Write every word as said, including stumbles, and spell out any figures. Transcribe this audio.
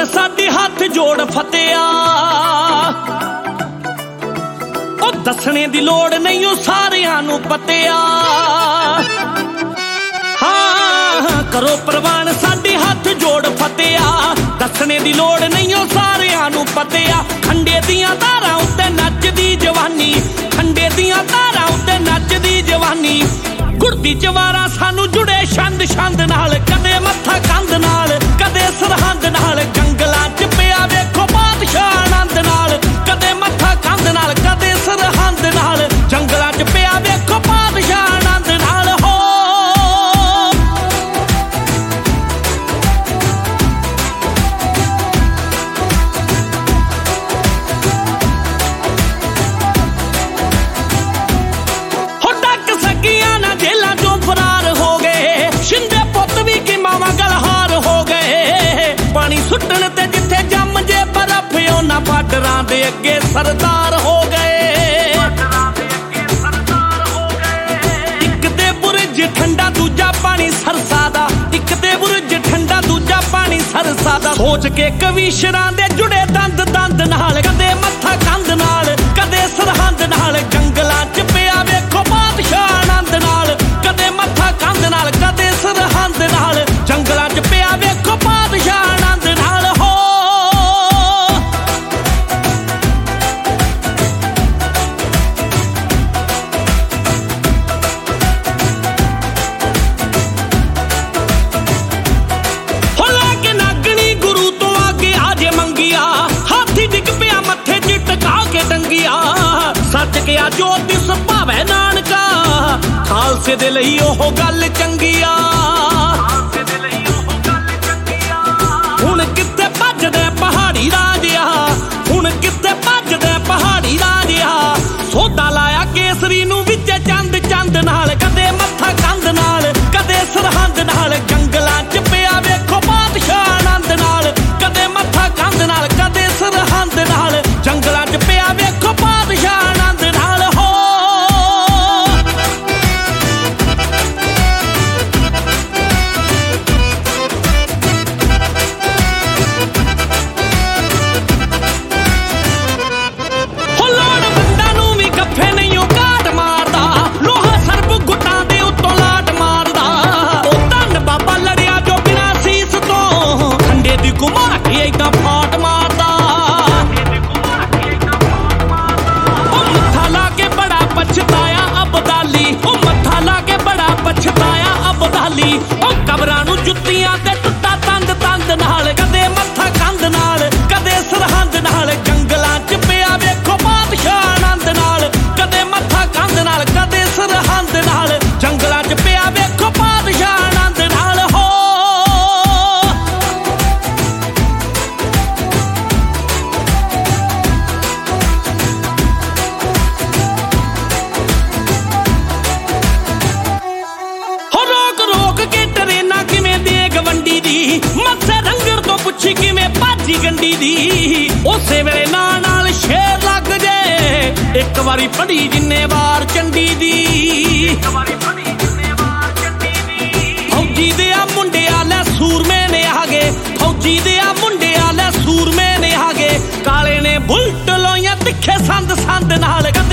प्रवान साडी हाथ जोड़ फतेया ओ दसने दी लोड़ नहीं ओ सारियां नू पतिया। हाँ करो प्रवान साडी हाथ जोड़ फतेया दसने दी लोड़ नहीं ओ सारियां नू पतिया। खंडे दियां तारां उत्ते नचदी जवानी खंडे दियां तारां उत्ते नचदी जवानी। गुरदी जवारा सानू जुड़े छंद छंद नाल कदे मत्था कंध नाल कदे सरहंद नाल। जंगलां च पिया वेखो बादशाह आनंद नाल कदे मत्था कंध नाल कदे सरहंद नाल। जंगलां च पिया वेखो बादशाह आनंद नाल। हो सुटन ते जिथे जम जे बर्फ उन्हां बार्डरां दे अगे सरदार हो गए। इक दे बुरज ठंडा दूजा पानी सरसा दा इक दे बुरज ठंडा दूजा पानी सरसा दा। सोच के कवीशरां दे जुड़े दंद दंद नाल कदे मत्था कंध नाल कदे सरहंद नाल। जंगलां च पिया वेखो बादशाह आनंद नाल कदे मत्था कंध नाल कदे सरहंद नाल। जंगलां च पिया वेखो बादशाह आनंद नाल। हो हो लाके नागनी गुरु तो आगे आजे मंगिया हाथी डिग पिया मत्थे च टका के टंगिया। सच किया ज्योतिष भावे नानका खालसे दे लई ओह गल चंगिया। हुण कित्थे भजदे पहाड़ी राजिया हुण कित्थे भजदे पहाड़ी राजिया। सोदा लाया केसरी नू विच चंद चंद नाल कदे मत्था कंध नाल कदे सरहंद नाल। जंगलां च पिया वेखो बादशाह आनंद नाल कदे मत्था कंध नाल कदे सरहंद नाल। जंगलां च पिया वेखो बादशाह आनंद नाल। हो फाट मारदा मत्था ला के बड़ा पछताया अबदाली ओ मत्था ला के बड़ा पछताया अबदाली। ओ कबरां नू जुत्तियां ते टुੱਟਾ तंद तंद नाल कदे मत्था कंध नाल कदे सरहंद नाल। जंगलां च पिया वेखो बादशाह आनंद नाल कदे मत्था कंध नाल कदे सरहंद नाल। जंगलां च पिया वेखो बादशाह आनंद नाल। हो मत्थे रंगड़ तो पुछी किवें भाजी गंडी दी। उसे वेले नाल नाल शेर लग जे एक वारी पढ़ी जिन्ने वार चंडी दी। फौजी दे आ मुंडे आले सूरमे ने आगे फौजी दे आ मुंडे आले सूरमे ने आगे। काले ने बुलट लोइयां तिखे संद संद नाल।